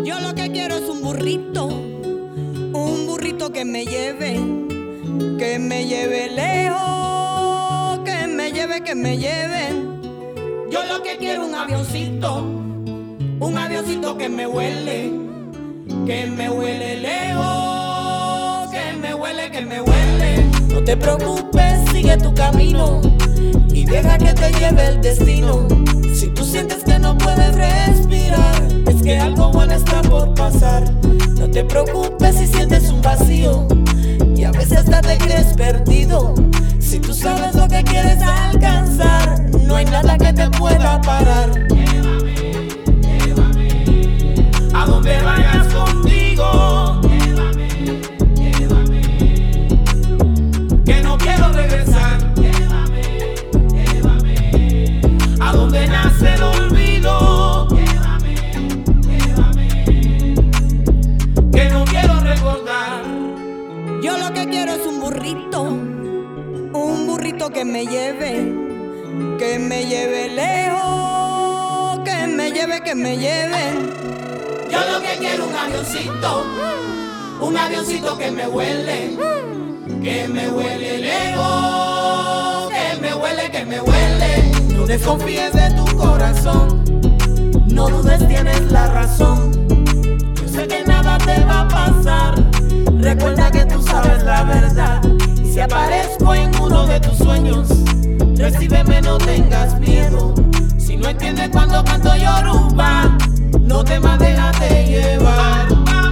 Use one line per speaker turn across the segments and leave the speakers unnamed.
Yo lo que quiero es un burrito que me lleve lejos, que me lleve. Yo lo que quiero es un avioncito que me huele lejos, que me huele. No te preocupes, sigue tu camino y deja que te lleve el destino. Si tú sientes que no puedes respirar, es que algo bueno está por pasar. No te preocupes si sientes un vacío y a veces hasta te crees perdido. Si tú sabes lo que quieres alcanzar, no hay nada que te pueda parar.
Llévame, llévame, a donde vayas contigo. Llévame, llévame, que no quiero regresar. Llévame, llévame, a donde nace el olvido. Llévame, llévame, que no quiero recordar.
Yo lo que quiero es un burrito que me lleve lejos, que me lleve.
Yo lo que quiero es un avioncito que me huele lejos, que me huele. No desconfíes de tu corazón, no dudes, tienes la razón. Yo sé que nada te va a pasar, recuerda que tú sabes la verdad. Y si aparezco en uno de tus sueños, recíbeme, no tengas miedo. Si no entiendes cuando canto Yoruba, no temas, déjate llevar.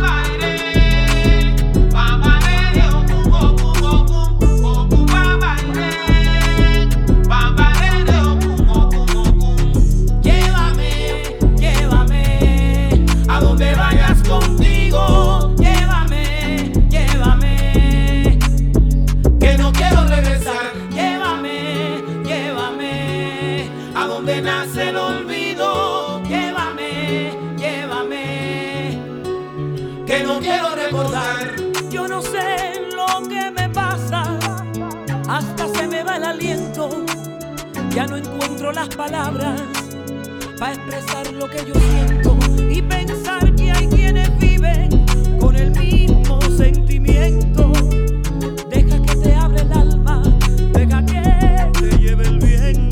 Llévame, llévame, a donde vayas contigo. Llévame, llévame, que no quiero regresar. Llévame, llévame, a donde nace el olvido. Llévame, llévame, que no quiero recordar.
Yo no sé lo que me pasa, hasta se me va el aliento. Ya no encuentro las palabras para expresar lo que yo siento y pensar que hay quienes viven con el mismo sentimiento. Deja que te abra el alma, deja que te lleve el viento.